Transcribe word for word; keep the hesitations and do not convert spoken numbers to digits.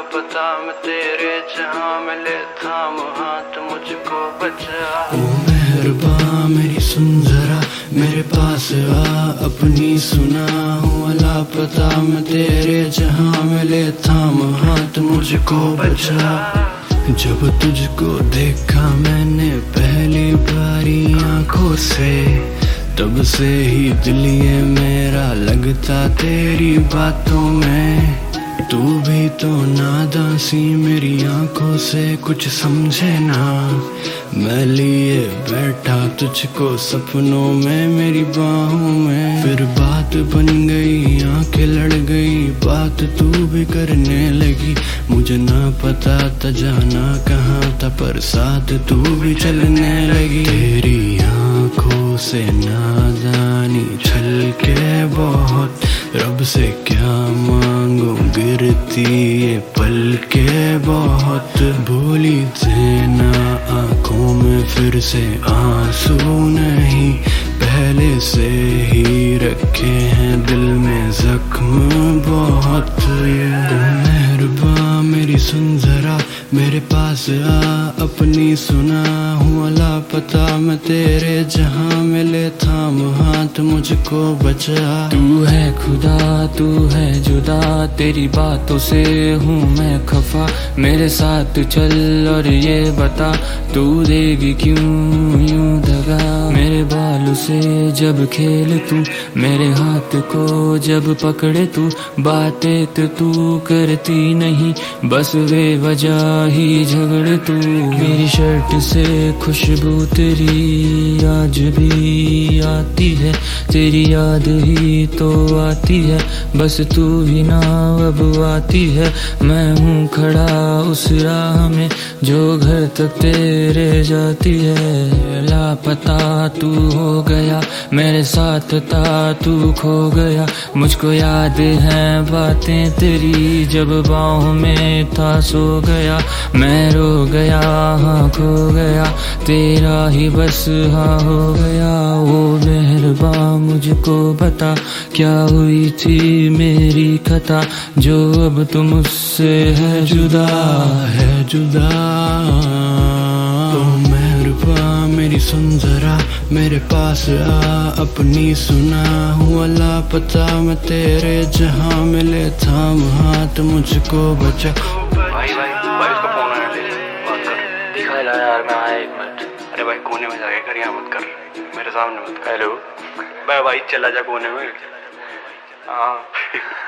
लापता मैं तेरे जहां मिले थाम हाथ मुझको बचा। ओ मेहरबान मेरी सुन जरा मेरे पास आ अपनी सुना हूँ लापता मैं तेरे जहां मिले थाम हाथ मुझको बचा। जब तुझको देखा मैंने पहली बारी आंखों से तब से ही दिल ये मेरा लगता तेरी बातों में। तू भी तो नादान सी मेरी आंखों से कुछ समझे ना। मैं लिए बैठा तुझको सपनों में मेरी बाहों में। फिर बात बन गई आंखें लड़ गई बात तू भी करने लगी। मुझे ना पता था जाना कहाँ था पर साथ तू भी चलने लगी। तेरी आंखों से नादानी छलके बहुत रब से क्या मांगू गिरती ये पलके बहुत। भूली देना आंखों में फिर से आंसू नहीं पहले से ही रखे हैं दिल में जख्म बहुत। मेहरबान मेरी सुन जरा मेरे पास आ अपनी सुना हूँ लापता मैं तेरे जहां मिले थाम हाथ मुझको बचा। तू है खुदा तू है जुदा तेरी बातों से हूँ मैं खफा। मेरे साथ चल और ये बता तू देगी क्यों यूं दगा। मेरे बालों से जब खेल तू मेरे हाथ को जब पकड़े तू बातें तो तू करती नहीं बस वे वजह ही झगड़े तू। मेरी शर्ट से खुशबू तेरी आज भी आती है तेरी याद ही तो आती है बस तू ही ना अब आती है। मैं हूँ खड़ा उस राह में जो घर तक तेरे जाती है। लापता तू हो गया मेरे साथ था तू खो गया। मुझको याद है बातें तेरी जब बाहों में था सो गया। मैं रो गया हाँ खो गया तेरा ही बस हाँ हो गया। वो मेहरबान मुझको बता क्या हुई थी मेरी खता जो अब तुम मुझसे है जुदा है जुदा। ओ मेहरबान मेरी सुन जरा मेरे पास आ अपनी सुना हुआ लापता मैं तेरे जहां मिले थाम हाथ मुझको बचा। भाई भाई भाई उसका फोन आया बात कर दिखाई ला यार मैं आया एक मिनट। अरे भाई कोने में जाके कर यहाँ मत कर मेरे सामने मत कर। हेलो भाई भाई चला जा कोने में। हाँ